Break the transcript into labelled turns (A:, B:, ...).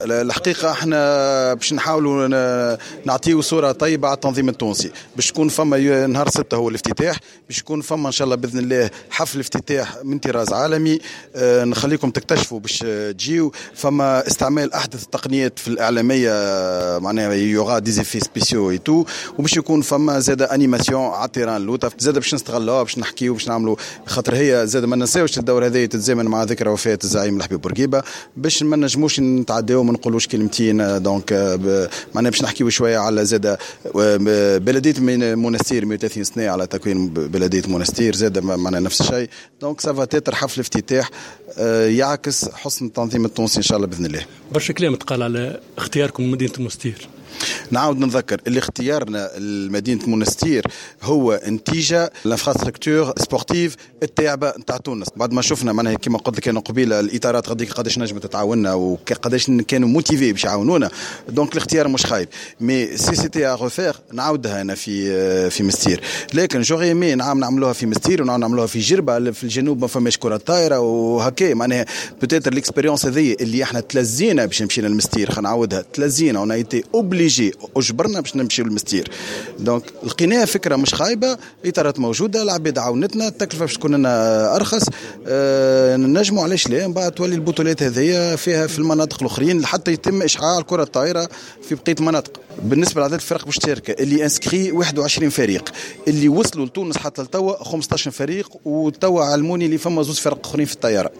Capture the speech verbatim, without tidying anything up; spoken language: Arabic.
A: الحقيقة احنا باش نحاولوا نعطيو صورة طيبة على التنظيم التونسي، باش يكون فما نهار ستة هو الافتتاح، باش يكون فما ان شاء الله باذن الله حفل افتتاح من طراز عالمي. اه نخليكم تكتشفوا باش تجيو. فما استعمال احدث التقنيات في الاعلامية، معناها يوغا دي زيفي سبيسيو اي تو، وباش يكون فما زاد انيماسيون على التيران لوطا، زاد باش نستغلوها باش نحكيو باش نعملوا، خاطر هي زاد ما ننساوش الدور هذا تتزامن مع ذكرى وفاة الزعيم الحبيب بورقيبة، باش ما نجموش نتعداو ما نقولوش كلمتين. دونك معناها باش نحكيو شويه على زاد بلديه منستير مئة وثلاثين سنه على تكوين بلديه منستير، زاد معناها نفس الشيء. دونك سافا تيتر حفل افتتاح يعكس حسن التنظيم التونسي ان شاء الله باذن الله.
B: برشا كلام تقال على اختياركم لمدينه المنستير.
A: نعاود نذكر اللي اختيارنا لمدينه منستير هو نتيجه الانفراستركتور سبورتيف التاعبه نتاع تونس. بعد ما شفنا معناها كما قلت لك انا قبيله الاطارات غاديك قداش نجمت تتعاوننا وقداش كانوا موتيفي باش يعاونونا، دونك الاختيار مش خايب. مي سي سيتي ا ريفير نعاودها انا في في مستير، لكن جوغي مي نعم نعملوها في مستير ونعم نعملوها في جربه في الجنوب ما فماش كره طايره وهكا. معناها بوتيتر الاكسبيريونس هذه اللي احنا تلزينا باش مشينا للمستير، خلينا نعاودها تلزينا ونا ايتي اوبليجي اجبرنا باش نمشيو للمستير. دونك لقيناها فكره مش خايبه، اطارات موجوده، العباد عاونتنا، التكلفه باش تكون لنا ارخص. أه نجموا علاش لا من بعد تولي البطولات هذه فيها في المناطق الاخرين حتى يتم اشعاع الكره الطايره في بقيه المناطق. بالنسبه لعدد الفرق المشتركه اللي انسكري واحد وعشرين فريق، اللي وصلوا لتونس حتى لتوا خمسطاش فريق، وتوا علموني اللي فما زوج فرق اخرين في الطياره.